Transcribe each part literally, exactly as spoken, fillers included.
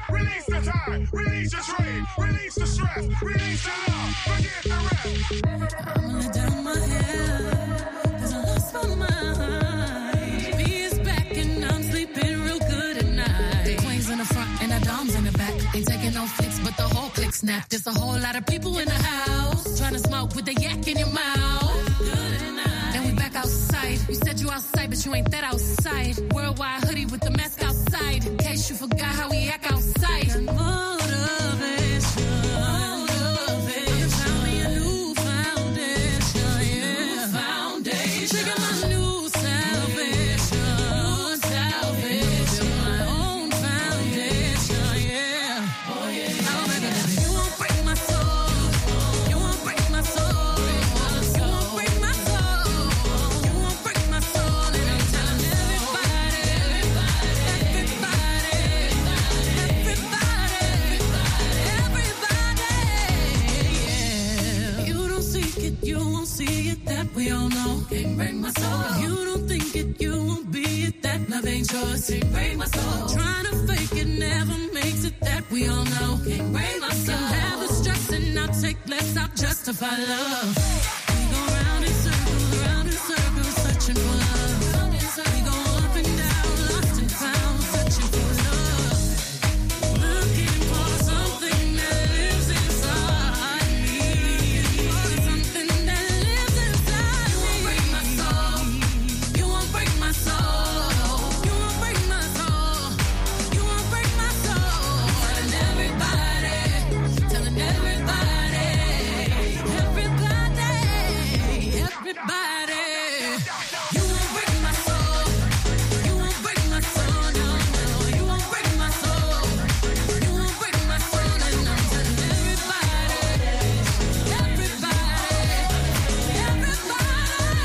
release the time, release your dream, release the stress, release the love, forget the rest. I'm gonna down my head, cause I lost my mind. B is back and I'm sleeping real good at night. The queen's in the front and the dom's in the back. Ain't taking no flicks, but the whole click snap. There's a whole lot of people in the house trying to smoke with the yak in your mouth. Good at night. Then we back outside. You said you outside, but you ain't that outside. Worldwide hoodie with the mask outside. In case you forgot how we act outside. Motivation. Motivation. Found me a new foundation. Yeah. New foundation. Trigger my new salvation. New salvation. My own foundation. Yeah. Oh yeah. You won't break my soul. You won't break my soul. You won't break my soul. You won't break my soul. And I'm telling everybody, everybody, everybody, everybody, yeah. You don't seek it, you won't see it, that we all know. Can't break my soul. If you don't think it, you won't be it, that love ain't yours. Can't break my soul. Trying to fake it never makes it, that we all know. Can't break my soul. Can have the stress and I'll take less, I'll justify love. We go round in circles, round in circles, searching for love. We go up and down, lost and found, searching for love. Looking for something that lives inside me. Something that lives inside me. You won't break my soul. You won't break my soul. You won't break my soul. You won't break my soul. Telling everybody, telling everybody, everybody, everybody. You won't break my soul. You won't break my soul. No, no. You won't break my soul. You won't break my soul. And I'm telling everybody, everybody, everybody,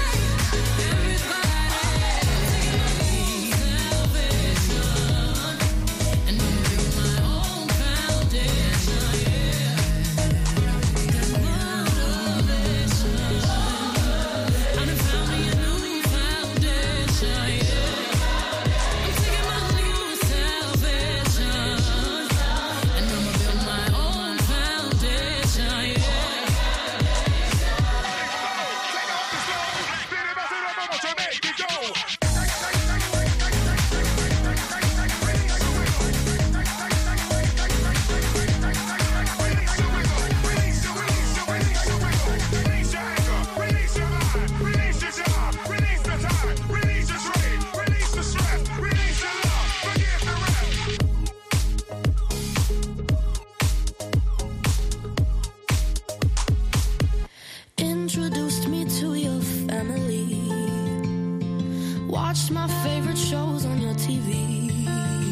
everybody. Salvation. And I'm building my own foundation. Yeah. I done found me a new foundation, yeah. I'm taking my new salvation, and I'ma build my own foundation, yeah. Introduced me to your family. Watched my favorite shows on your T V.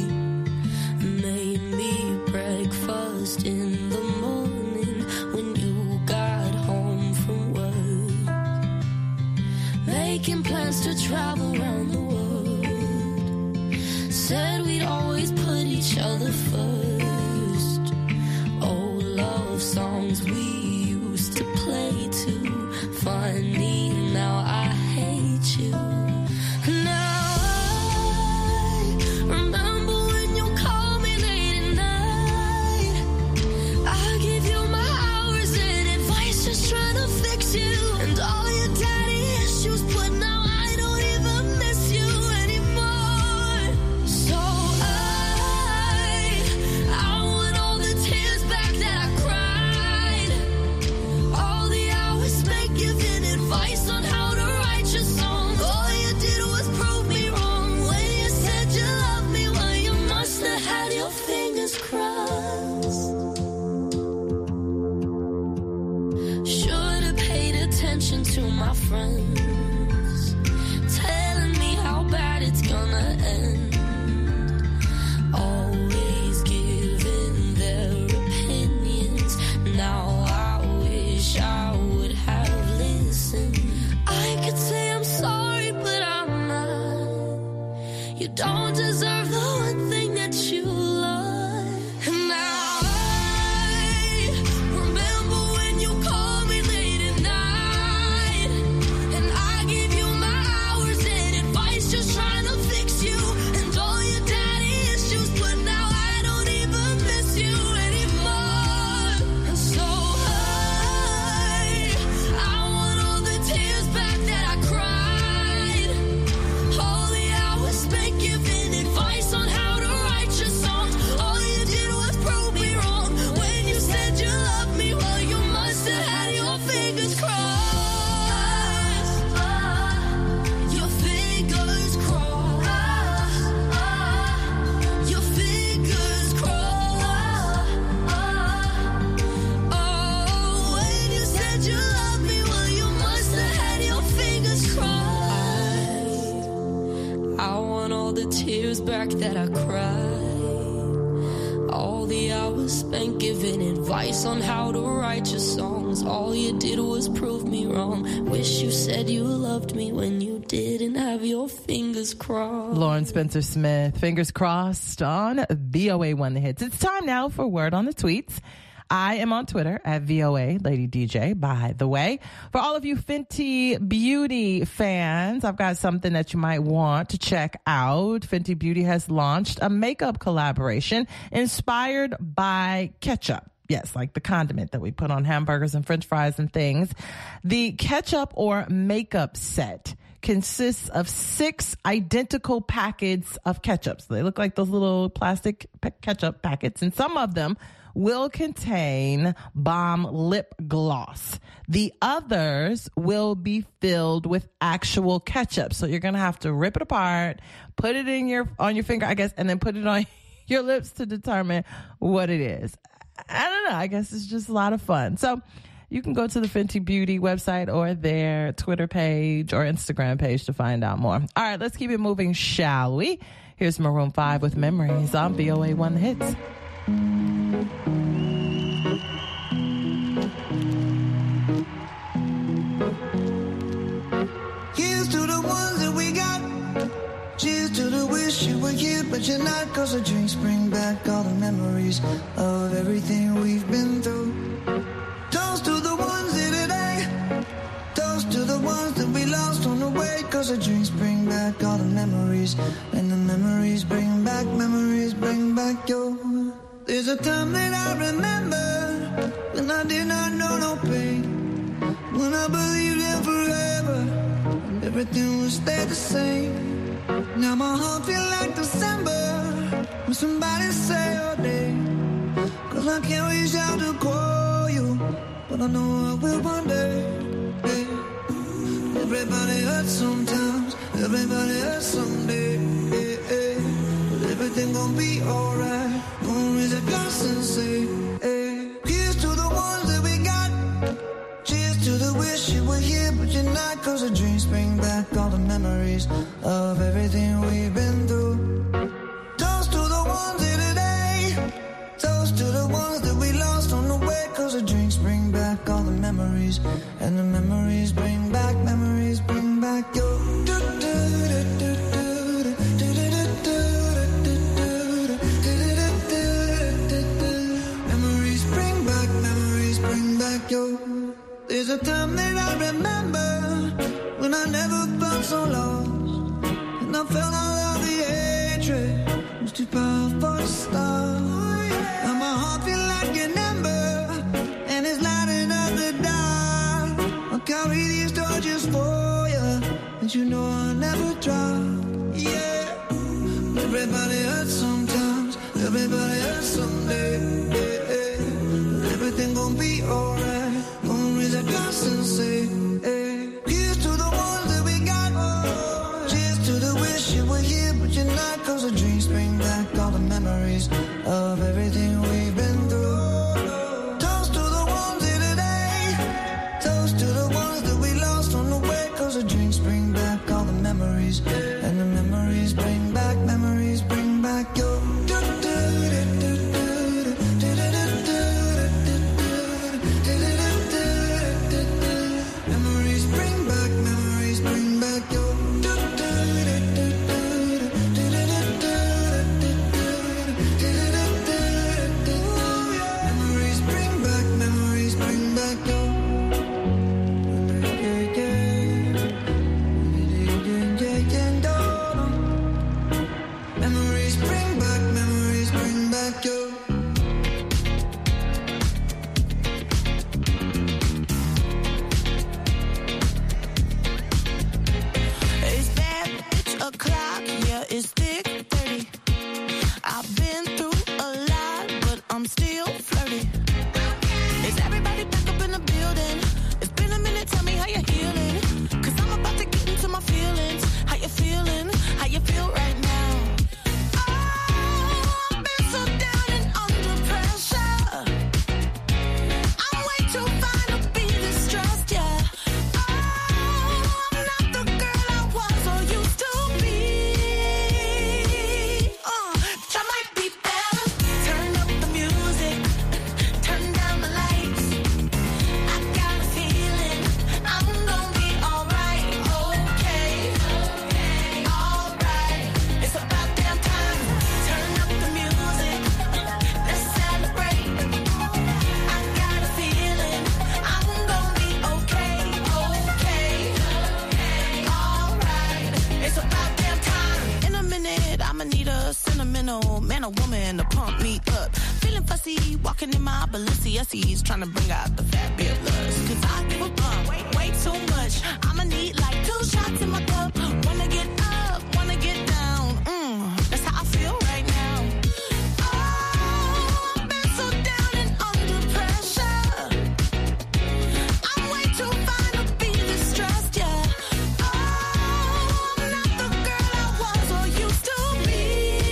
Made me breakfast in the morning when you got home from work. Making plans to travel around the world. Said we'd always put each other first. Old love songs we used to play too. Funny, now I hate you. Now I remember when you called me late at night. I gave you my hours and advice, just trying to fix you. And all your daddy issues, but now I don't even miss you anymore. So I, I want all the tears back that I cried. All the hours spent giving advice on how to write your songs. All you did was prove me wrong when you said you loved me. Well, you must have had your fingers crossed. Should have paid attention to my friends, telling me how bad it's gonna end. Always giving their opinions. Now I wish I would have listened. I could say I'm sorry, but I'm not. You don't deserve the one thing that you love. And now I remember when you called me late at night. And I gave you my hours and advice, just trying to fix you. And all your daddy issues, but now I don't even want all the tears back that I cried. All the hours spent giving advice on how to write your songs. All you did was prove me wrong. Wish you said you loved me when you didn't have your fingers crossed. Lauren Spencer Smith, fingers crossed on V O A One The Hits. It's time now for Word on the Tweets. I am on Twitter at V O A Lady D J, by the way. For all of you Fenty Beauty fans, I've got something that you might want to check out. Fenty Beauty has launched a makeup collaboration inspired by ketchup. Yes, like the condiment that we put on hamburgers and french fries and things. The ketchup or makeup set consists of six identical packets of ketchup. So they look like those little plastic ketchup packets, and some of them will contain Balm lip gloss. The others will be filled with actual ketchup. So you're going to have to rip it apart, put it in your on your finger, I guess, and then put it on your lips to determine what it is. I don't know. I guess it's just a lot of fun. So you can go to the Fenty Beauty website or their Twitter page or Instagram page to find out more. All right, let's keep it moving, shall we? Here's Maroon five with Memories on V O A One The Hits. Here's to the ones that we got. Cheers to the wish you were here, but you're not. Cause the drinks bring back all the memories of everything we've been through. Toast to the ones here today. Toast to the ones that we lost on the way. Cause the drinks bring back all the memories. And the memories bring back, memories bring back your. There's a time that I remember when I did not know no pain. When I believed in forever and everything would stay the same. Now my heart feel like December when somebody say your name. Cause I can't reach out to call you, but I know I will one day. Hey. Everybody hurts sometimes, everybody hurts someday. Hey, hey. But everything gon' be alright. Gonna raise a glass and say, hey. Here's to the ones that we got. Cheers to the wish you were here, but you're not. Cause the dreams bring back all the memories of everything we've been through. Toast to the ones here today. Toast to the ones that we lost on the way. Cause the drinks bring back all the memories. And the memories bring back, memories bring back your. Memories bring back, memories bring back your. There's a time that I remember when I never felt so lost. And I felt all of the hatred was too powerful to stop. Now my heart feel like an ember and it's lighting up the dark. I'll carry these torches for you, and you know I'll never drop. Yeah. Everybody hurts sometimes, everybody hurts someday. Yeah, yeah. But everything gon' be alright. Gonna raise a glass and say, hey. Here's to the ones that we got. Cheers to the wish you were here, but you're not. Cause the dreams bring back all the memories of everything we've been through. Toast to the ones here today. Toast to the ones that we lost on the way. Cause the drinks bring back all the memories. And the memories bring back, memories bring back your. Memories bring back, memories bring back your. Memories bring back, memories bring back your. Memories bring back, memories bring back your. It's bad bitch o'clock, yeah, it's thick thirty. I've been through a lot, but I'm still flirty. Is everybody back up in the building? It's been a minute, tell me how you're healing. Cause I'm about to get into my feelings. How you feeling? How you feel right now? Oh, shit, I'ma need a sentimental man or woman to pump me up. Feeling fussy, walking in my Balenciennes, trying to bring out the fat beard lust. Cause I give a fuck way, way too much. I'ma need like two shots in my cup. Wanna get up, wanna get down. Mm, that's how I feel right now. Oh, I've been so down and under pressure. I'm way too fine to be this stressed, yeah. Oh, I'm not the girl I was or used to be.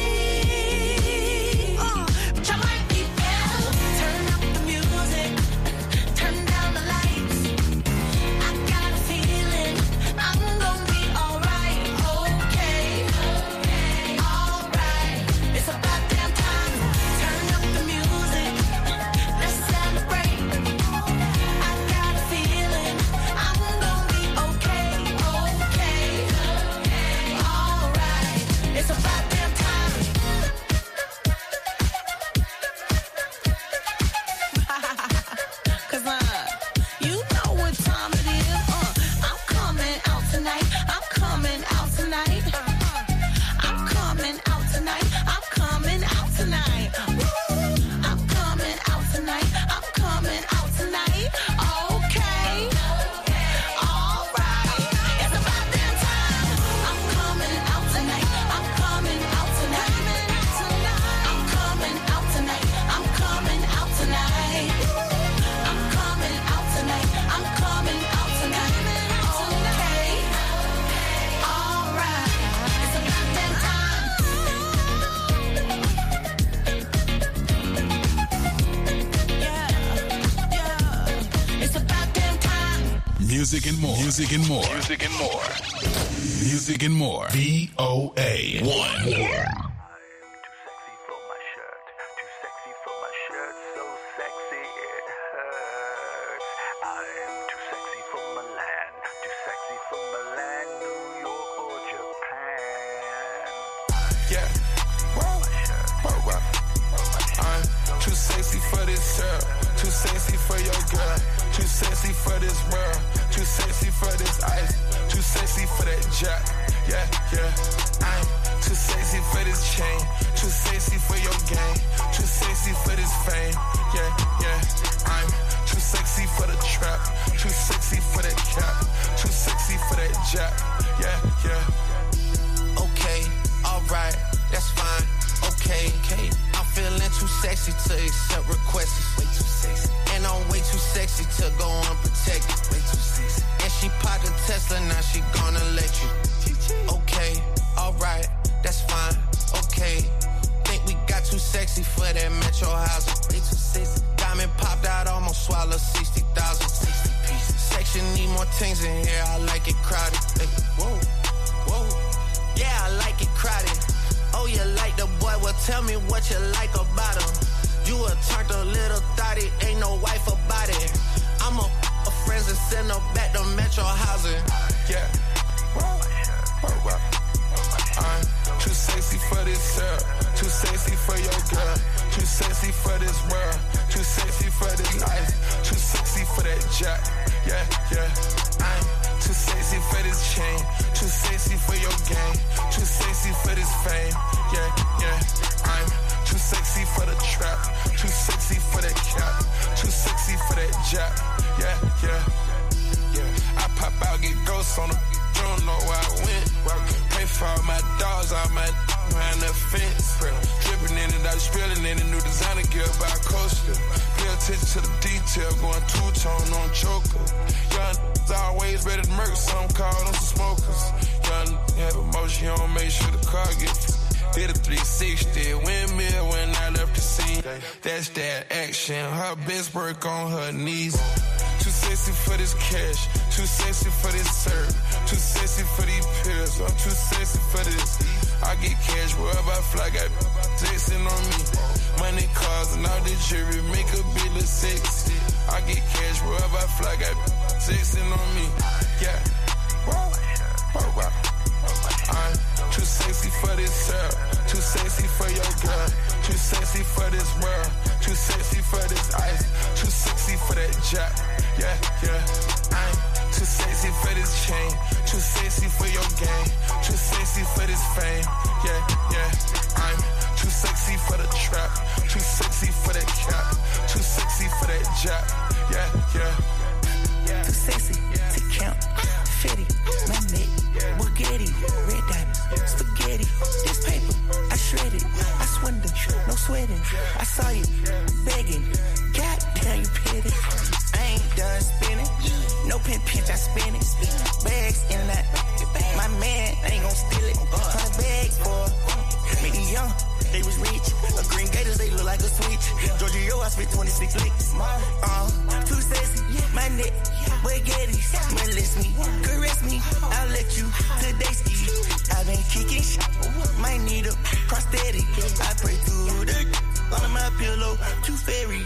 Uh, but you might be better. Turn up the music, turn down the lights. I got a feeling I'm gonna be alright, okay, alright. It's about damn time. Turn up the music, let's celebrate. I got a feeling I'm gonna be okay, okay, alright. It's about damn time. Cause uh, you know what time it is. Uh, I'm coming out tonight. I'm coming out tonight. Uh, I'm coming out tonight. I'm coming out tonight. Woo! I'm coming out tonight. I'm coming out tonight. Okay. Alright. It's about damn time. I'm coming out tonight. I'm coming out tonight. I'm coming out tonight. I'm coming out tonight. I'm coming out tonight. I'm coming out tonight. Okay. Alright. It's about damn time. Yeah. Yeah. It's about damn time. Music and more. Music and more. Music and more. Music and more. V O A one. Too sexy for my shirt, too sexy for my shirt, so sexy it hurts. I am too sexy for Milan, too sexy for Milan, New York or Japan. Yeah. Whoa. Whoa, whoa. I'm too sexy for this girl, too sexy for your girl, too sexy for this world, too sexy for this ice, too sexy for that jack. Yeah, yeah. I'm too sexy for this chain, too sexy for your game, too sexy for this fame. Yeah, yeah. I'm too sexy for the trap, too sexy for that cap, too sexy for that jack. Yeah, yeah. Okay, alright, that's fine. Okay, okay. I'm feeling too sexy to accept requests. Way too sexy. And I'm way too sexy to go unprotected. Way too sexy. And she popped a Tesla, now she gonna let you. Okay, alright, that's fine. Okay. Think we got too sexy for that Metro housing. Way too sexy. Diamond popped out, almost swallowed sixty thousand. sixty pieces. Section need more things in here, I like it crowded. Hey, whoa, whoa. Yeah, I like it crowded. Oh, you like the boy? Well, tell me what you like about him. You a turned a little thotty, ain't no wife about it. I'm a, a friends and send her back to Metro housing. Yeah. Whoa. Whoa, whoa. I'm too sexy for this girl, too sexy for your girl, too sexy for this world, too sexy for this life, too sexy for that jack. Yeah, yeah. I'm too sexy for this chain, too sexy for your game, too sexy for this fame. Yeah, yeah. I'm too sexy for the trap, too sexy for that cap, too sexy for that jack. Yeah, yeah. Yeah. I pop out, get ghosts on them. Don't know where I went. Pray for all my dogs, all my behind the fence. Dripping in it, I was spilling in the new designer gear by coaster. Pay attention to the detail, going two-tone on choker. Young always ready to murk, some call them some smokers. Young have emotion, you don't make sure the car gets. Did a three sixty, windmill when I left the scene. That's that action, her best work on her knees. Too sexy for this cash, too sexy for this serve, too sexy for these pills, I'm too sexy for this. I get cash wherever I fly, got texting on me. Money, cars, and all the jewelry, make a bill of sexy. I get cash wherever I fly, got texting on me. Yeah, whoa, whoa, whoa. I'm too sexy for this girl, too sexy for your girl, too sexy for this world, too sexy for this ice, too sexy for that jack. Yeah, yeah. I'm too sexy for this chain, too sexy for your game, too sexy for this fame. Yeah, yeah. I saw you begging. Goddamn, you petty. I ain't done spinning. No pin pinch, I spin it. Bags in that. My man ain't gon' steal it. Hundred bags for me, the young. They was rich. A green gators, they look like a switch. Giorgio, I spit twenty-six licks. Uh, too sexy, my neck. Spaghettis, molest me, caress me. I'll let you today ski. I've been kicking shit. Might need a prosthetic. I pray to the under my pillow. Too fairy.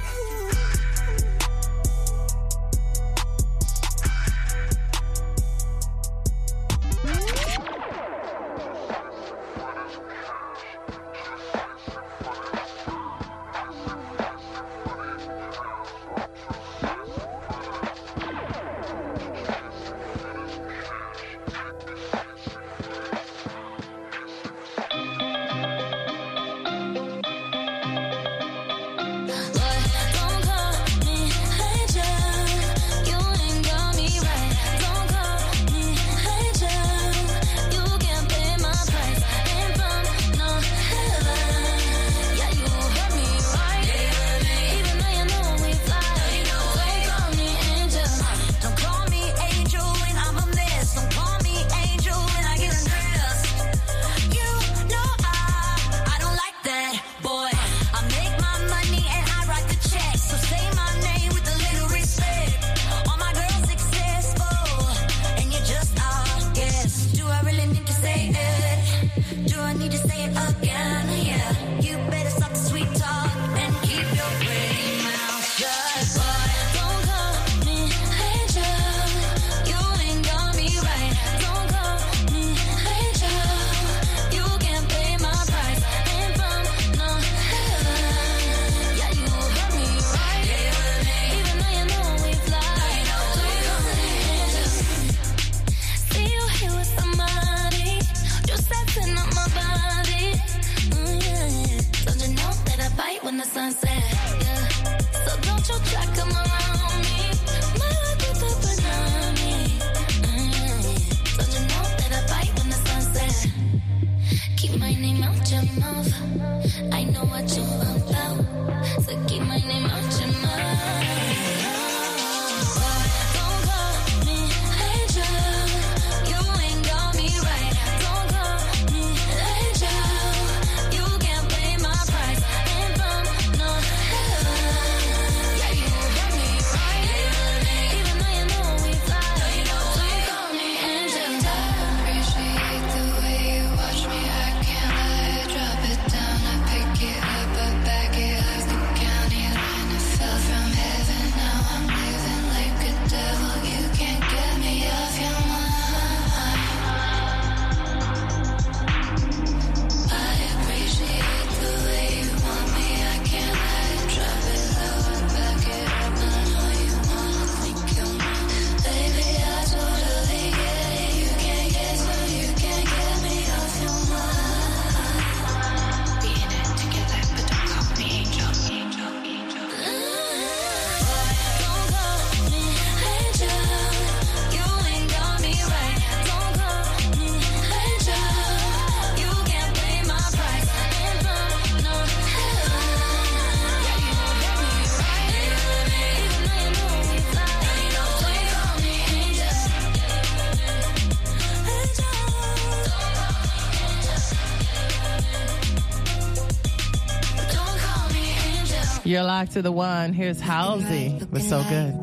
You're locked to the one. Here's Halsey with So Good.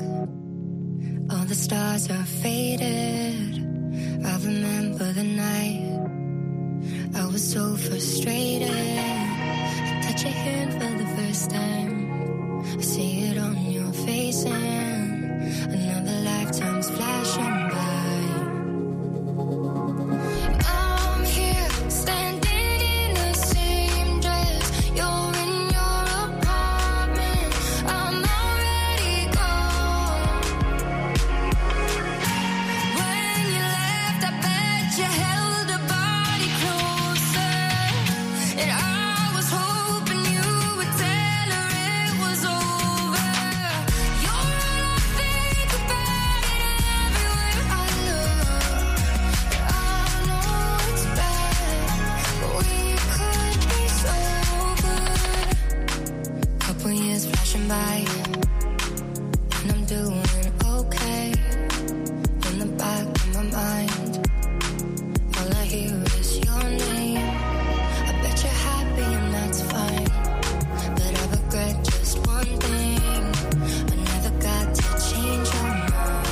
All the stars are faded. I remember the night I was so frustrated. I touch your hand for the first time. I see it on your face and another lifetime's flashing by. I'm here standing in the same dress. You're in your apartment. I'm already gone. When you left, I bet you held a body closer. And I was hoping you would tell her by, and I'm doing okay. In the back of my mind, all I hear is your name. I bet you're happy and that's fine, but I regret just one thing. I never got to change your mind.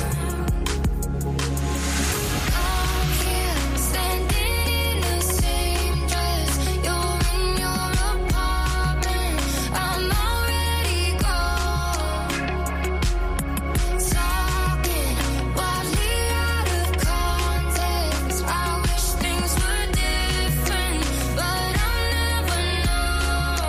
I'm here standing in the same dress. You're in your apartment. I'm already gone. Talking wildly out of context. I wish things were different, but I'll never know.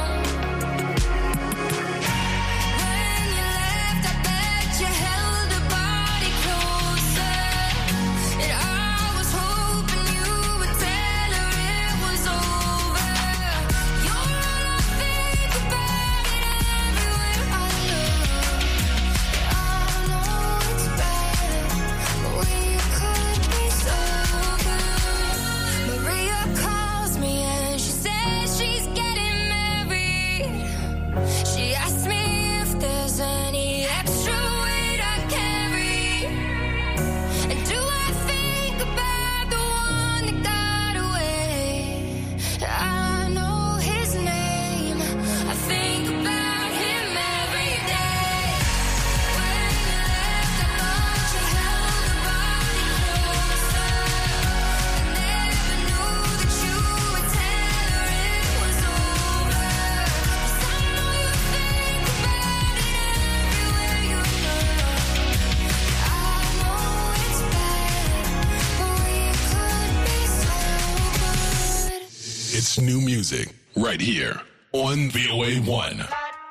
When you left, I bet you held the body closer, and I was hoping you would tell her it was over. You're all I think about it everywhere I look. I know it's bad, but we could be so good. Maria calls me and she says she's getting married. She asked me if there's any extra weight I carry. And do I think about the one that got away? I know his name. I think about him every day. When you left, I thought you held the body closer. I never knew that you would tell her it was over. 'Cause I know you think about it everywhere you look. I know it's bad, but we could be so good. It's new music right here on V O A one.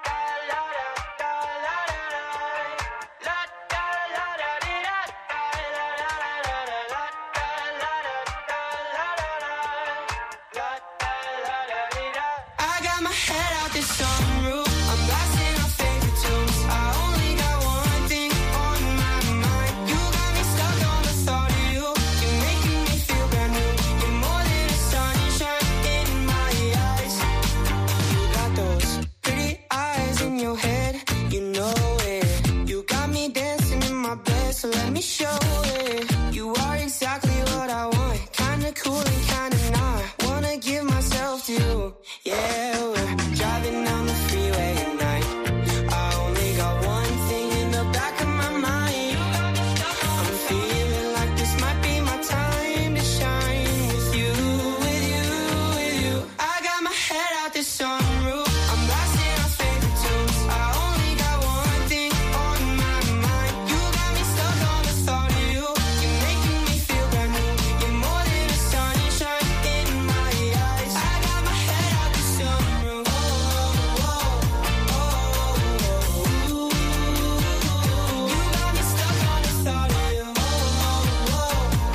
I got my head out the sunroof. I'm blasting our favorite tunes. I only got one thing on my mind. You got me stuck on the thought of you. You're making me feel brand new. You're more than the sunshine in my eyes. You got those pretty eyes in your head. You know it. You got me dancing in my bed, so let me show it. You are exactly what I want. Kinda cool and kinda not. Wanna give myself to you. Yeah, we're driving down the freeway at night. I only got one thing in the back of my mind. I'm feeling like this might be my time to shine with you, with you, with you. I got my head out the sunroof. I'm blasting our favorite tunes. I only got one thing on my mind. You got me stuck on the thought of you. You're making me feel brand new. You're more than the sunshine in my eyes. I got my head out the sunroof. Oh, oh, oh, oh. You got me stuck on the thought of you. Oh, oh, oh,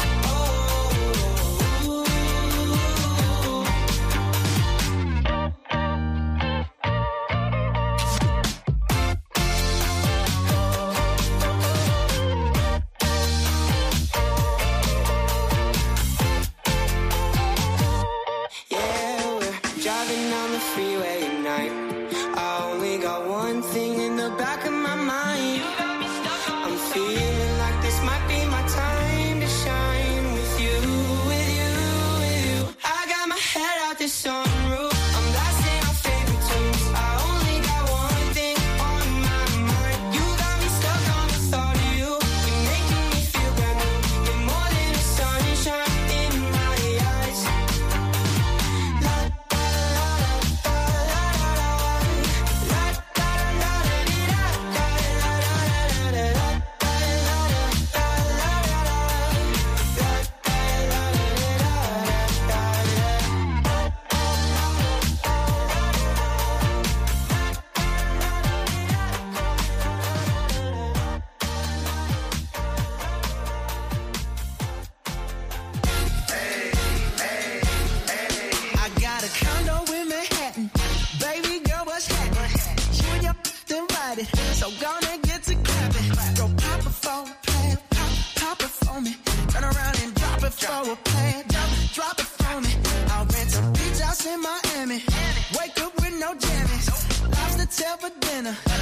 yeah, we're driving down the freeway at night. I only got one thing in the back of my mind. I'm feeling like this might be my time to shine with you, with you, with you. I got my head out the sunroof. I'm blasting our favorite tunes. I only got one thing on my mind. You got me stuck on the thought of you. You're making me feel brand new. You're more than the sunshine in my eyes. La da la da la la la da la di da da la la la la I got a condo in Manhattan. Baby girl, what's happening? You and your invited, so gonna get to clapping. Go pop it for a plan, pop, pop it for me. Turn around and drop it for a plan, drop, drop it for me. I'll rent a beach house in Miami. Wake up with no jammies. Lobster tail for dinner. Who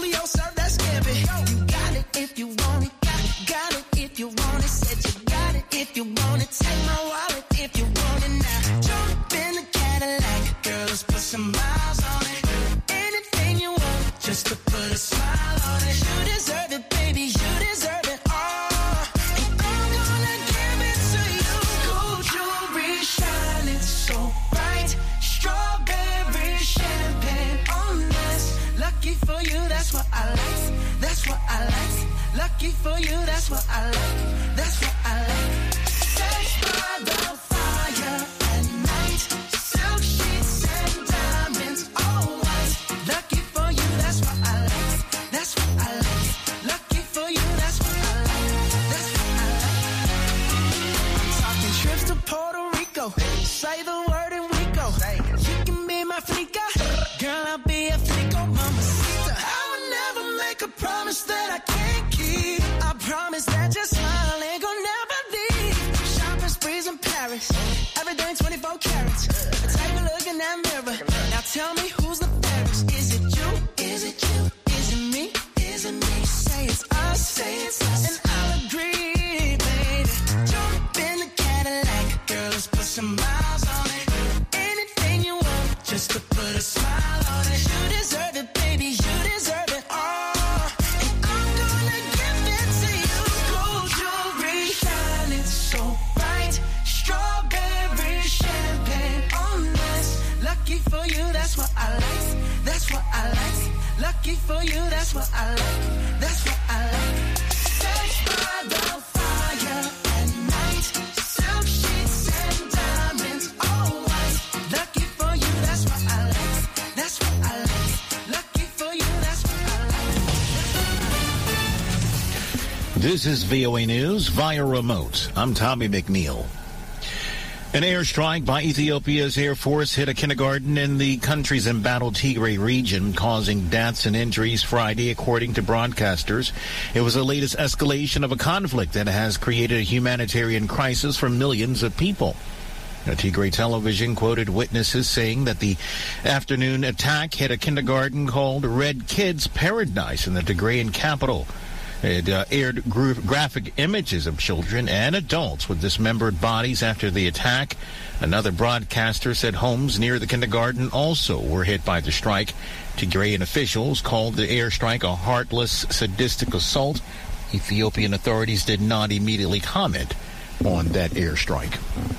Julio served that scampi. You got it if you want it. Got it, got it if you want it. Said you got it if you want it. Take my wallet if you want it now. Jump in the Cadillac, girl, let's put some miles on it. Anything you want, just to put a smile on it. You deserve it, baby, you deserve it all. And I'm gonna give it to you. Gold jewelry shining so bright. Strawberry champagne on us. Lucky for you, that's what I like. That's what I like. Lucky for you, that's what I like. That's what I like. Sex by the fire at night. Silk sheets and diamonds, all white. Lucky for you, that's what I like. That's what I like. Lucky for you, that's what I like. That's what I like. I'm talking trips to Puerto Rico. Say the word and we go. You can be my flica. Girl, I'll be a flico, mamacita. I would never make a promise that I can't keep. I promise that your smile ain't gonna never leave. Shopping sprees in Paris. Everything twenty-four carats. Take a look in that mirror. Now tell me who's the fairest. Is it you? Is it you? Is it me? Is it me? Say it's us. Say it's us. And I'll agree, baby. Jump in the Cadillac. Girl, let's put some miles on it. Anything you want, just to put a smile on it. You deserve it, baby. You deserve it all. And I'm gonna give it to you. Gold jewelry shining so bright. Strawberry champagne on us. Lucky for you, that's what I like. That's what I like. Lucky for you, that's what I like. That's what I like. Sex by the fire at night. Silk sheets and diamonds, all white. Lucky for you, that's what I like. That's what I like. Lucky for you, that's what I like. This is V O A News via remote. I'm Tommy McNeil. An airstrike by Ethiopia's Air Force hit a kindergarten in the country's embattled Tigray region, causing deaths and injuries Friday, according to broadcasters. It was the latest escalation of a conflict that has created a humanitarian crisis for millions of people. Tigray television quoted witnesses saying that the afternoon attack hit a kindergarten called Red Kids Paradise in the Tigrayan capital. It uh, aired gr- graphic images of children and adults with dismembered bodies after the attack. Another broadcaster said homes near the kindergarten also were hit by the strike. Tigrayan officials called the airstrike a heartless, sadistic assault. Ethiopian authorities did not immediately comment on that airstrike.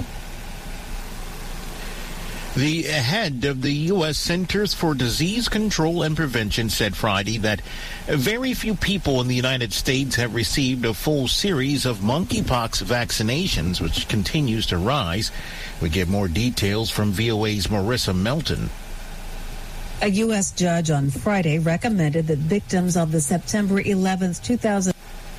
The head of the U S Centers for Disease Control and Prevention said Friday that very few people in the United States have received a full series of monkeypox vaccinations, which continues to rise. We get more details from V O A's Marissa Melton. A U S judge on Friday recommended that victims of the September eleventh, two thousand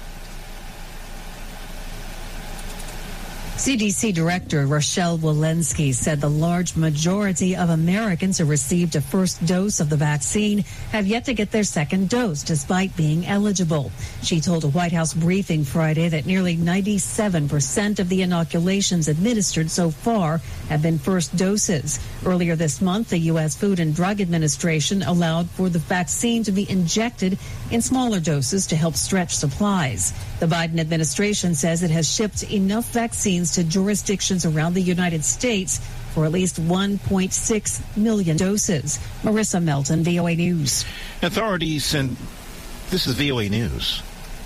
C D C Director Rochelle Walensky said the large majority of Americans who received a first dose of the vaccine have yet to get their second dose, despite being eligible. She told a White House briefing Friday that nearly ninety-seven percent of the inoculations administered so far have been first doses. Earlier this month, the U S Food and Drug Administration allowed for the vaccine to be injected in smaller doses to help stretch supplies. The Biden administration says it has shipped enough vaccines to jurisdictions around the United States for at least one point six million doses. Marissa Melton, V O A News. Authorities, and this is V O A News.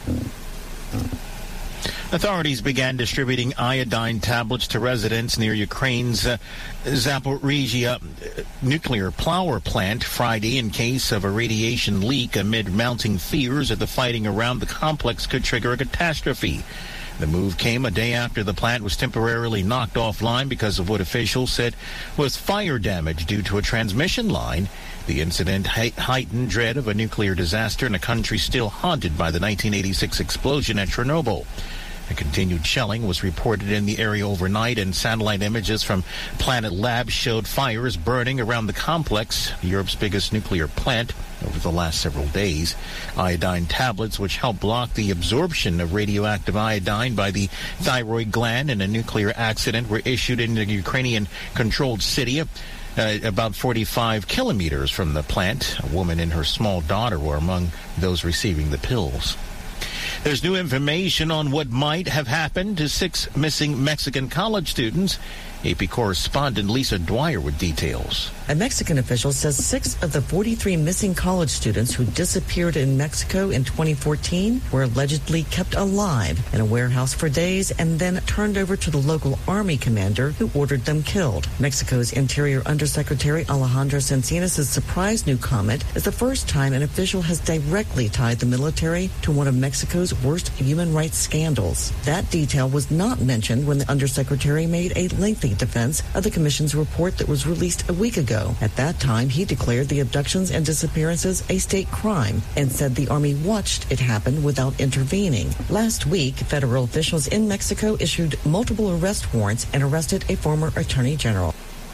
Authorities began distributing iodine tablets to residents near Ukraine's uh, Zaporizhia nuclear power plant Friday in case of a radiation leak amid mounting fears that the fighting around the complex could trigger a catastrophe. The move came a day after the plant was temporarily knocked offline because of what officials said was fire damage due to a transmission line. The incident heightened dread of a nuclear disaster in a country still haunted by the nineteen eighty-six explosion at Chernobyl. A continued shelling was reported in the area overnight, and satellite images from Planet Labs showed fires burning around the complex, Europe's biggest nuclear plant, over the last several days. Iodine tablets, which help block the absorption of radioactive iodine by the thyroid gland in a nuclear accident, were issued in the Ukrainian-controlled city uh, about forty-five kilometers from the plant. A woman and her small daughter were among those receiving the pills. There's new information on what might have happened to six missing Mexican college students. A P correspondent Lisa Dwyer with details. A Mexican official says six of the forty-three missing college students who disappeared in Mexico in twenty fourteen were allegedly kept alive in a warehouse for days and then turned over to the local army commander who ordered them killed. Mexico's Interior Undersecretary Alejandro Encinas' surprise new comment is the first time an official has directly tied the military to one of Mexico's worst human rights scandals. That detail was not mentioned when the undersecretary made a lengthy defense of the commission's report that was released a week ago. At that time, he declared the abductions and disappearances a state crime and said the Army watched it happen without intervening. Last week, federal officials in Mexico issued multiple arrest warrants and arrested a former attorney general.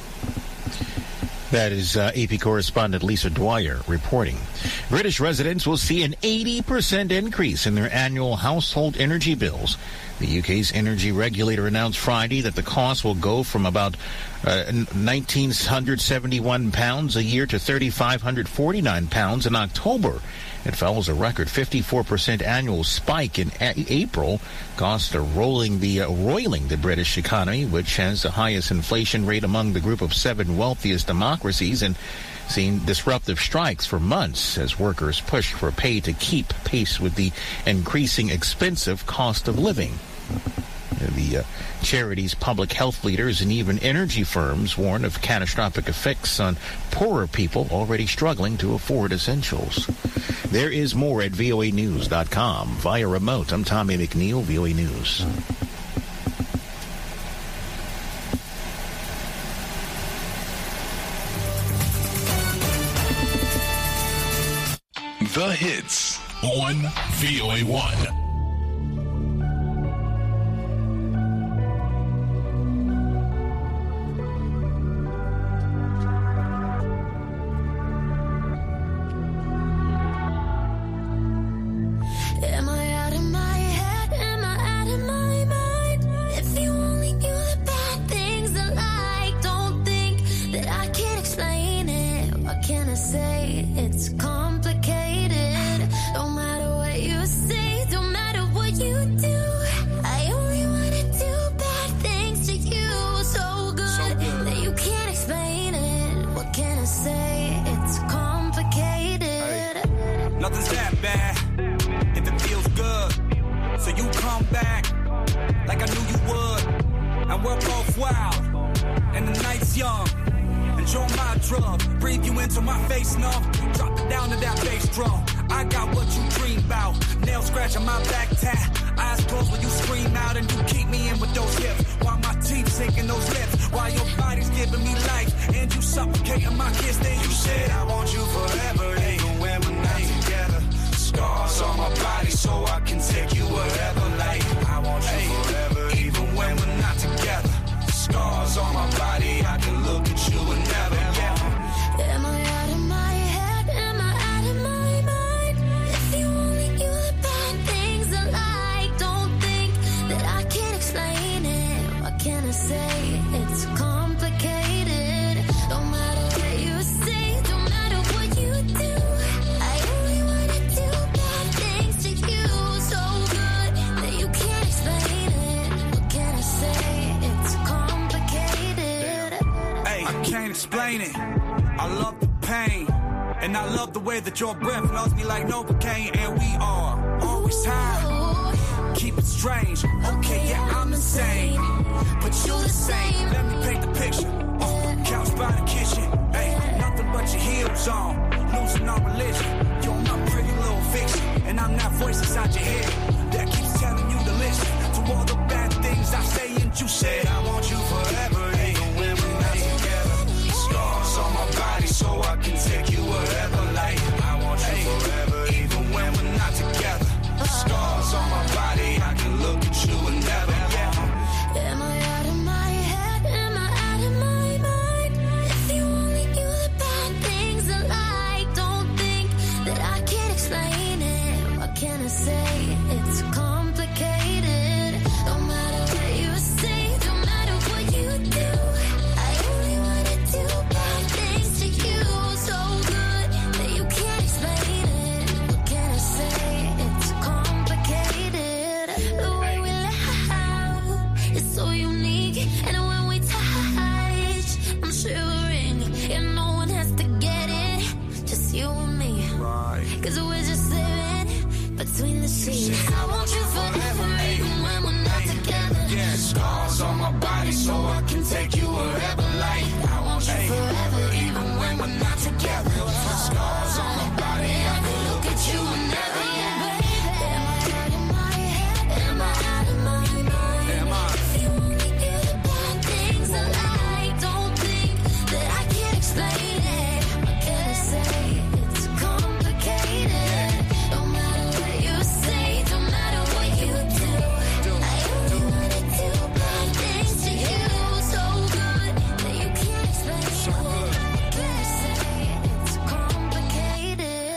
That is uh, A P correspondent Lisa Dwyer reporting. British residents will see an eighty percent increase in their annual household energy bills. The U K's energy regulator announced Friday that the cost will go from about uh, one thousand nine hundred seventy-one pounds a year to three thousand five hundred forty-nine pounds in October. It follows a record fifty-four percent annual spike in a- April. Costs are rolling the uh, roiling the British economy, which has the highest inflation rate among the group of seven wealthiest democracies, and seen disruptive strikes for months as workers push for pay to keep pace with the increasing expensive cost of living. The uh, charities, public health leaders, and even energy firms warn of catastrophic effects on poorer people already struggling to afford essentials. There is more at V O A news dot com. Via remote, I'm Tommy McNeil, V O A News. The hits on V O A one. That your breath loves me like Novocaine, and we are always high. Keep it strange. Okay, yeah, I'm insane, but you the same. Let me paint the picture. Uh, couch by the kitchen. Hey, nothing but your heels on. Losing our religion. You're my pretty little fiction, and I'm that voice inside your head that keeps telling you to listen to all the bad things I say, and you said I want you forever, even when we're not together. Scars on my body, so I can take you wherever. Like forever, even when we're not together. Scars on my body, I can look at you and never get them. Am I out of my head? Am I out of my mind? If you only knew the bad things I like, don't think that I can't explain it. What can I say? It's complicated. No matter what you say, no matter what you do, I only wanna do bad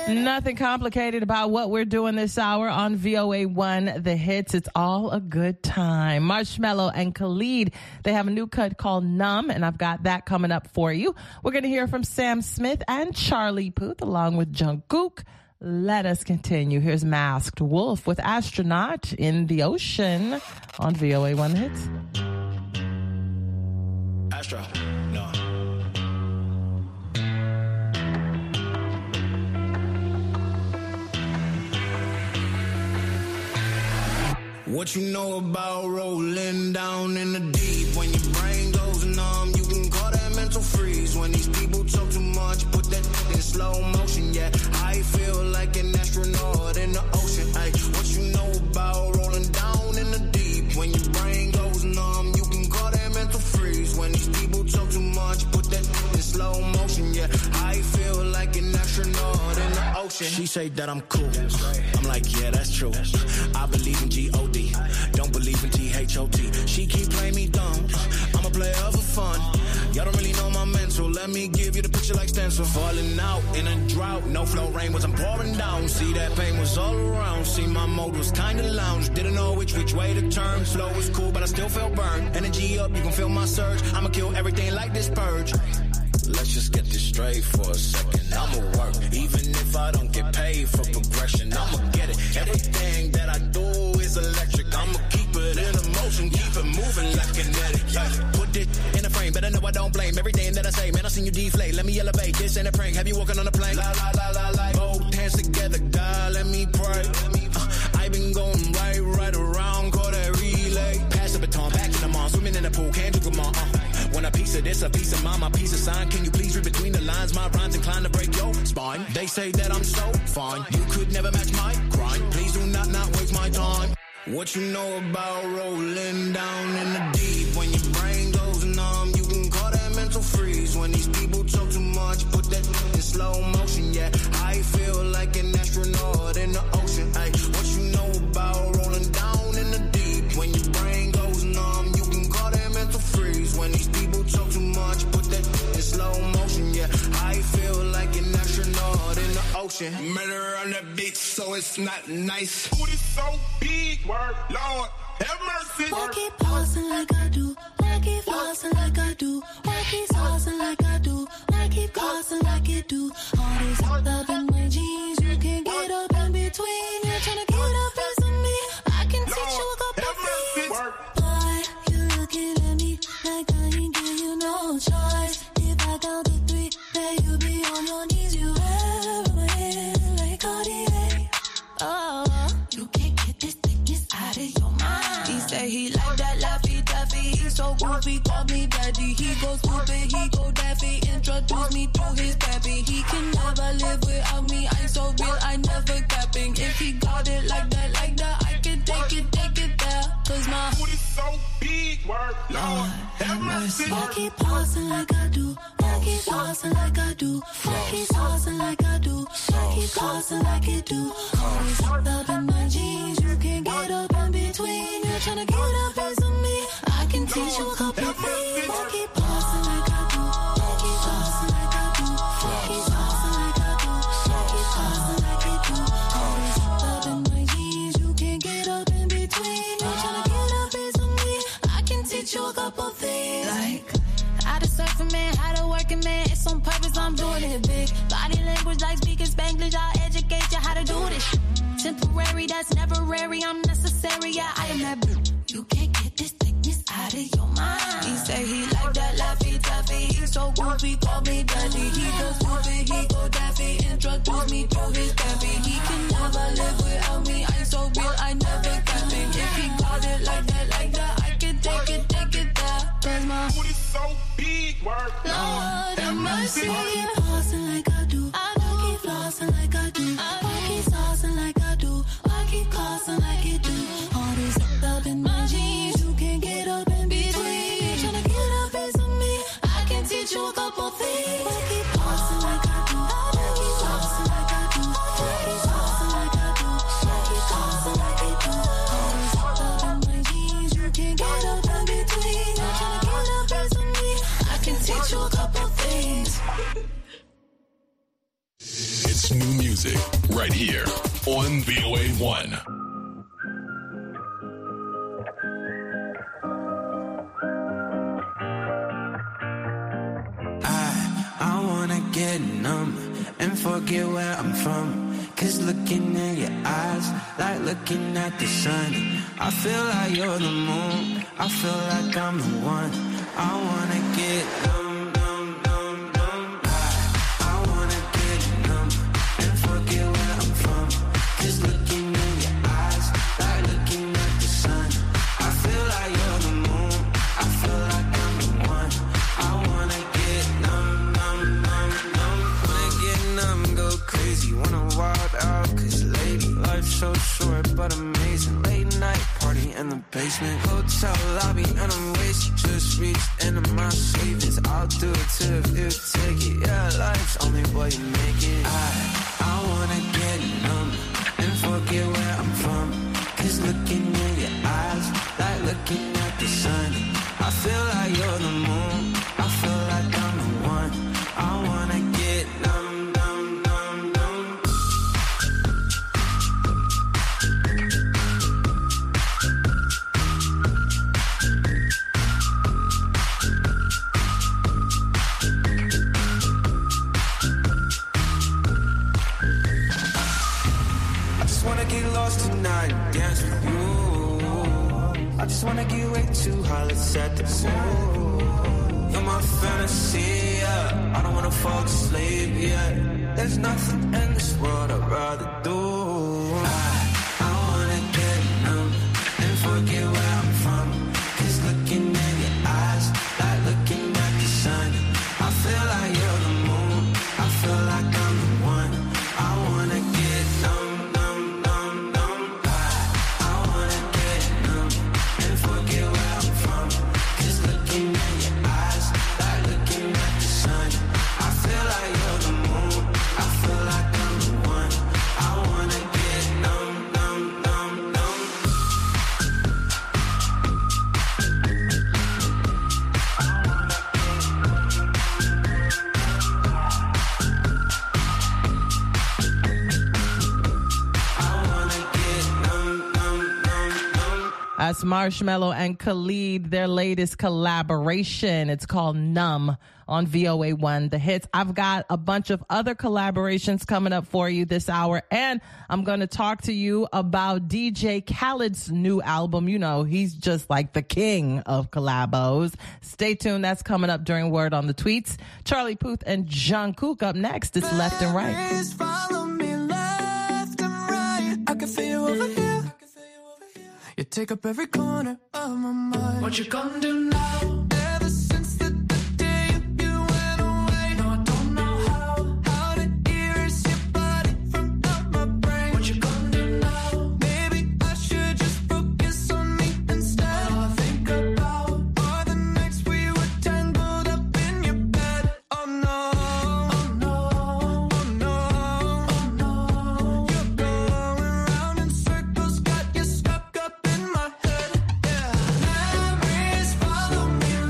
Nothing complicated about what we're doing this hour on V O A one The Hits. It's all a good time. Marshmello and Khalid, they have a new cut called Numb, and I've got that coming up for you. We're going to hear from Sam Smith and Charlie Puth along with Jungkook. Let us continue. Here's Masked Wolf with Astronaut in the Ocean on V O A one The Hits. Astro, no. What you know about rolling down in the deep? When your brain goes numb, you can call that mental freeze. When these people talk too much, put that in slow motion. Yeah, I feel like an astronaut in the ocean. Ay, what you know about rolling down in the deep? When your brain goes numb, you can call that mental freeze. When these people talk too much, put that in slow motion. Yeah, I feel like an astronaut in the ocean. She say that I'm cool. I'm like, yeah, that's true. I believe in G O D. Don't believe in T H O T. She keep playing me dumb. I'm a player for fun. Y'all don't really know my mental. Let me give you the picture like stencil. Falling out in a drought. No flow rain wasn't pouring down. See, that pain was all around. See, my mode was kinda lounge. Didn't know which which way to turn. Flow was cool, but I still felt burned. Energy up, you can feel my surge. I'ma kill everything like this purge. Let's just get this straight for a second. I'ma work, even if I don't get paid for progression. I'ma get it. Everything that I do is electric. I'ma keep it in motion, keep it moving like kinetic. Yeah. Put it in a frame, better know I don't blame everything that I say. Man, I seen you deflate. Let me elevate. This ain't a prank. Have you walking on a plane? La la la la la. Both hands together, God, let me pray. Uh, I been going right, right around, call that relay. Pass the baton, back in the mall, swimming in the pool, can't do come on. Uh. Want a piece of this, a piece of mine, my piece of sign. Can you please read between the lines? My rhymes inclined to break your spine. They say that I'm so fine. You could never match my grind. Please do not not waste my time. What you know about rolling down in the deep? When your brain goes numb, you can call that mental freeze. When these people talk too much, put that in slow motion. Yeah, I feel like an astronaut in the ocean. Ay, what you know about rolling down in the deep? When your brain goes numb, you can call that mental freeze. When these people talk too much, put that in slow motion. Yeah, I feel like an astronaut in the ocean. Murder on the beach, so it's not nice. Booty so big, word, Lord, have mercy. Why keep pausing like I do? Why keep flossing like I do? Why keep saucing like I do? Why keep causing like you do? All this up in my jeans, you can't get up in between. You're trying to get up as of me. I can teach you a couple things. Why you looking at me like I ain't give you no choice? If I count to three, then you be on your knees. You have my head like Cartier. Oh, you can't get this thickness out of your mind. He say he like that Laffy Taffy. He's so goofy, call me daddy. He goes stupid, he go daffy. Introduce me to his pappy. He can never live without me. I'm so real, I never capping. If he got it like that, like that, I can take it, take it there. Cause my booty so big, word, Lord, have mercy. I keep pausing like I do. I keep flossing like I do. I keep saucing like I do. I keep causing like you do. Always up in my jeans, you can't get up in between. You're trying to get up as of me. I can teach you a couple things. I keep pausing like I do. I keep flossing like I do. I keep saucing like I do. I keep causing like you do. Always up in my jeans, you can't get up in between. You're trying to get up as of me. I can teach you a couple things. Like how to surf a man, how to work a man. It's on purpose, I'm doing it big. Body language like speaking Spanglish. I'll educate you how to do this shit. Temporary, that's never rare. I'm necessary, yeah, I am that bitch. You can't get this thickness out of your mind. He say he like that Laffy Taffy. He's so goofy, call me daddy. He goes stupid, he go daffy. Introduce me to his pappy. He can never live without me. I'm so real, I never capping. If he got it like that, like that, I can take it, take it there. Cause my booty so big, word, Lord, have mercy. I keep pausing like I do. I keep flossing like I do. I keep saucing like I do. I keep causing like you do. All this up in my jeans, you can't get up in between. You're trying to get up as of me. I can teach you a couple things. I keep pausing like I do. I keep flossing like I do. I keep saucing like I do. I keep causing like you do. All this up in my jeans, you can't get up in between. You're trying to get up as of me. I can teach you a couple things. It's It's new music right here on V O A one. I wanna get numb and forget where I'm from. Cause looking in your eyes, like looking at the sun. I feel like you're the moon, I feel like I'm the one. I wanna get numb, numb, numb, numb. I, I wanna get numb and forget where I'm from. Cause looking in your eyes, like looking at the sun. I feel like you're the moon, I feel like I'm the one. I wanna get numb, numb, numb, numb. Wanna get numb, go crazy, wanna wild out. Cause lady, life's so short but amazing. Late night party in the basement, hotel lobby and I'm wasted. Just reached into my savings, I'll do it too if you take it. Yeah, life's only what you make it. I, I wanna get numb and forget where I'm from. Cause looking in your eyes, like looking at the sun. I feel like you're the moon, I feel like I'm the one. I wanna get numb, numb, numb, numb. I just wanna get lost tonight and dance with you. I just wanna get way too high, let's set the mood. You're my fantasy, yeah. I don't wanna fall asleep, yeah. There's nothing in this world I'd rather do. I, I wanna get numb and forget where I'm from. Cause looking in your eyes, like looking at the sun. I feel like you're the moon, I feel like I'm the one. I wanna get numb, numb, numb, numb. I, I wanna get numb and forget where I'm from. Cause looking in your eyes, like looking at the sun. I feel like you're the moon, I feel like I'm the one. I wanna get numb, numb, numb, numb. That's Marshmello and Khalid, their latest collaboration. It's called Numb on V O A one, The Hits. I've got a bunch of other collaborations coming up for you this hour, and I'm going to talk to you about D J Khaled's new album. You know, he's just like the king of collabos. Stay tuned. That's coming up during Word on the Tweets. Charlie Puth and Jungkook up next. It's Left and Right. Follow me left and right. I can feel you over here. You take up every corner of my mind. What you gonna do now? Ever since the, the day you went away, no, I don't know how. How to erase your body from out my brain. What you gonna do now? Maybe I should just focus on me instead. All I think about are the nights we were tangled up in your bed. Oh no, oh no, oh no, oh no. You're going round in circles, got you stuck up in my head. Yeah, memories follow me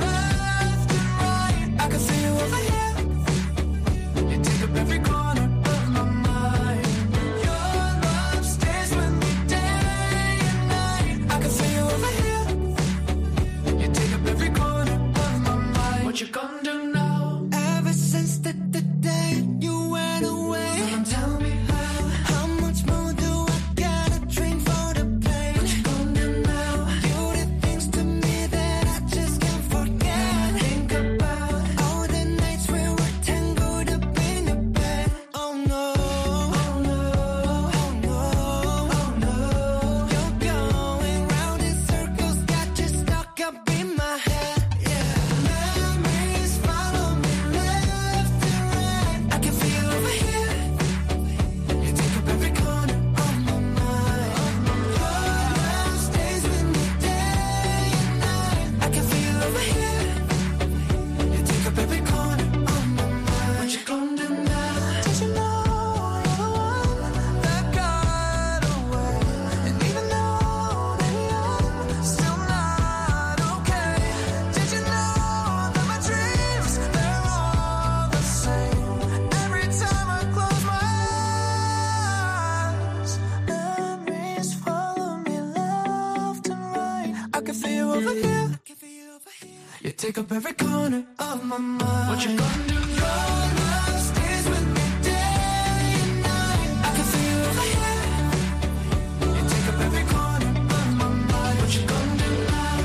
take up every corner of my mind. What you gonna do? Your love stays with me day and night. I can feel you over here. You take up every corner of my mind. What you gonna do now?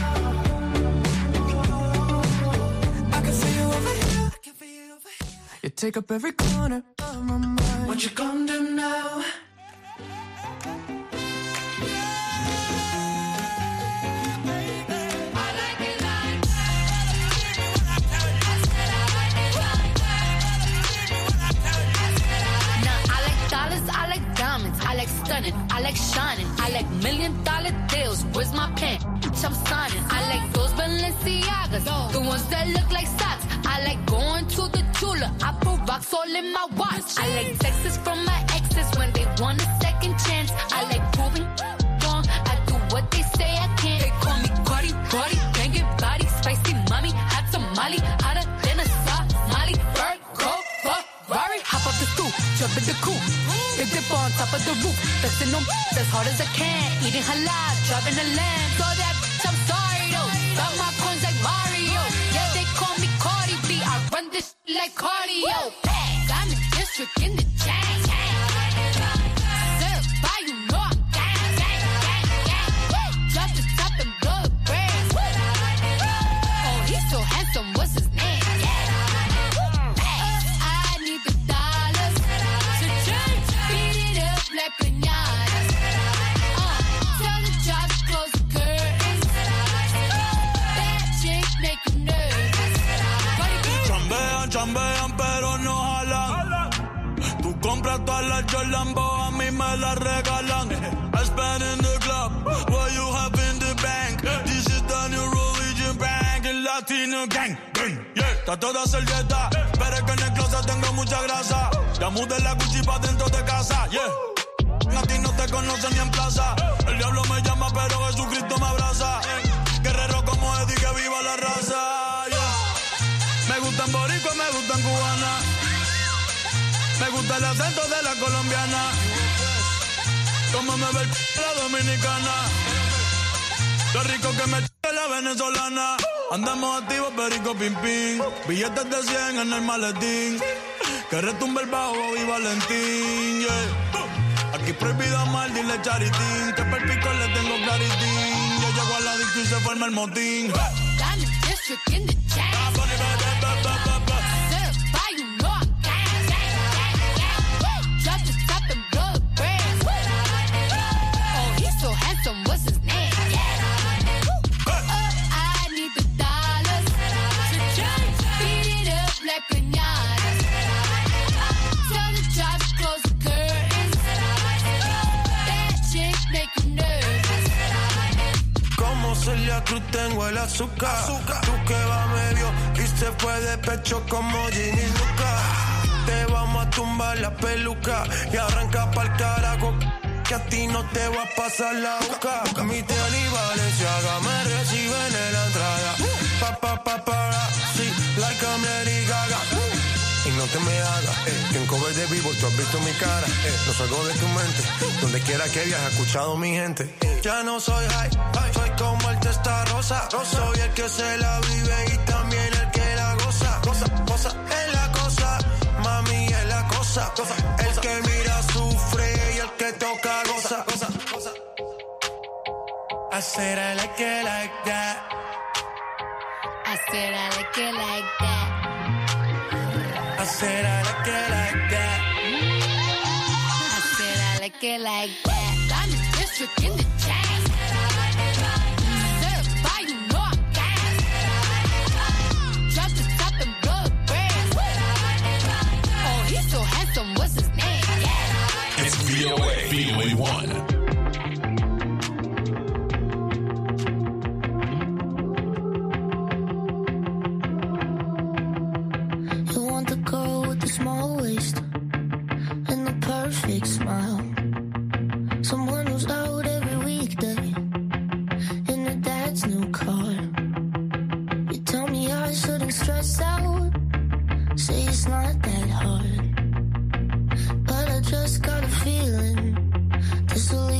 I can feel you over here. I can feel you over here. You take up every corner of my mind. What you gonna do now? Stunning. I like shining. I like million dollar deals. Where's my pen? I'm signing. I like those Balenciagas, the ones that look like socks. I like going to the jeweler. I put rocks all in my watch. I like texts from my exes when they want a second chance. I like proving wrong. I do what they say I can't. They call me Cardi, Cardi, banging body, spicy mommy, hot tamale, hotter than a Somali. Virgo, Ferrari, hop up the stoop, jump in the coupe. Big dip on top of the roof, flexing them as hard as I can. Eating halal, driving a lamb. So that bitch, I'm sorry though. Got my coins like Mario. Yeah, they call me Cardi B. I run this shit like cardio. I'm in district in the chain. Certified, you know I'm gang, gang, gang, gang. Drop the top and blow the brand. Oh, he's so handsome, what's his name? I need the dollars to change. Beat it up like piñatas. Uh, tell the job to close the curtains. That chick make you nervous. Chambean, chambean, pero no jalan. Tú compras todas las Jolambo, a mí me las regalan. I spend in the club, what you have in the bank. This is the new religion bank, el Latino gang. Yeah, está toda servieta, pero es que en el closet tengo mucha grasa. Ya mudé la Gucci pa' dentro de casa, yeah. A ti no te conocen ni en plaza. El diablo me llama, pero Jesucristo me abraza. Guerrero como Eddie, que viva la raza, yeah. Me gustan boricua, me gustan cubana. Me gusta el acento de la colombiana. Como me ve el c*** la dominicana. Lo rico que me ch** la venezolana. Andamos activos, perico, pim, pim. Billetes de cien en el maletín. Que retumbe el bajo y Valentín, yeah. Aquí prohibida mal, dile charitín. Que per pico le tengo claritín. Yo llego a la disco y se forma el motín. Diamond District in the chain. Certified, you know I'm gang, gang, gang, gang. Drop the top and blow the brand. Oh, he's so handsome, what's his name? Uh, I need the dollars to change. Beat it up like piñatas. Tell the job to close the curtains. That chick make you nervous. Como Celia Cruz tengo el azúcar. azúcar. Tú que va medio y se fue de pecho como Ginny Luca. Te vamos a tumbar la peluca y arranca pa'l carajo. Que a ti no te va a pasar la boca. Mi tele y Valenciaga me reciben en la entrada. Pa, pa, pa, para, sí, like I'm Lady Gaga. Y no te me hagas, eh, que en cover de vivo tú has visto mi cara, eh, no salgo de tu mente, donde quiera que viajes, escuchado mi gente. Ya no soy high, soy como el testa rosa, soy el que se la vive y también el que la goza, goza, goza, es la cosa, mami es la cosa, cosa, el que mira sufre y el que toca goza, goza, goza. I said I like it like that. I said I like it like that. I said I like it like that. I said I like it like that. Diamond District in the chain. Certified, you know I'm gang. Drop the top and blow the brand. Oh, he's so handsome, what's his name? Yeah. It's V O A, V O A one. Small waist and the perfect smile. Someone who's out every weekday in her dad's new car. You tell me I shouldn't stress out, say it's not that hard. But I just got a feeling this will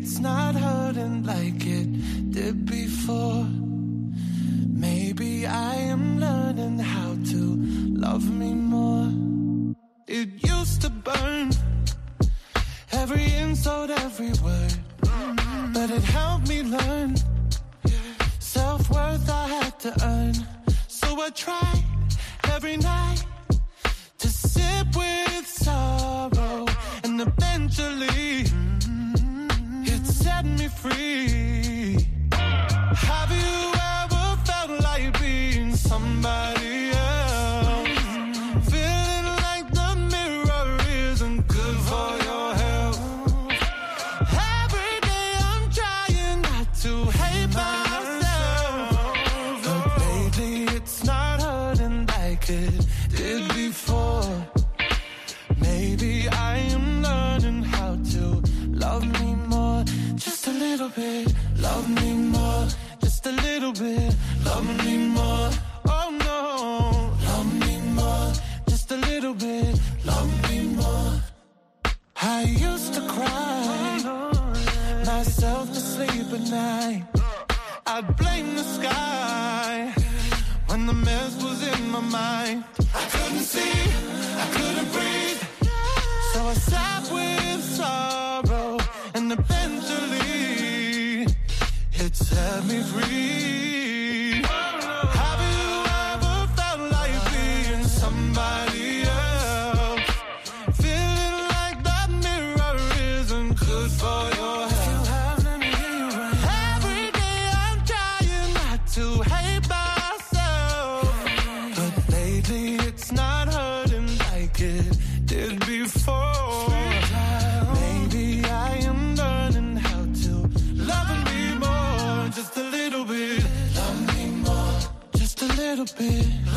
it's not hurting like it did before. Maybe I am learning how to love me more. It used to burn, every insult, every word, but it helped me learn self-worth I had to earn. So I tried every night to sit with sorrow, and eventually it set me free. Have you ever felt like being somebody else? Feeling like the mirror isn't good for your health. Every day I'm trying not to hate myself, but lately it's not hurting like it did before. Maybe I am learning how to love me more. Just a little bit, love me more. Just a little bit, love me more. Oh no, love me more. Just a little bit, love me more. I used to cry myself to sleep at night. I'd blame the sky when the mess was in my mind. I couldn't see, I couldn't breathe, so I sat with sorrow, and eventually it set me free. Have you ever felt like being somebody else? Feeling like that mirror isn't good for your health. Every day I'm trying not to hate myself, but lately it's not hurting like it did before. Maybe I am learning how to love me more. Just a little bit, love me more. Just a little bit,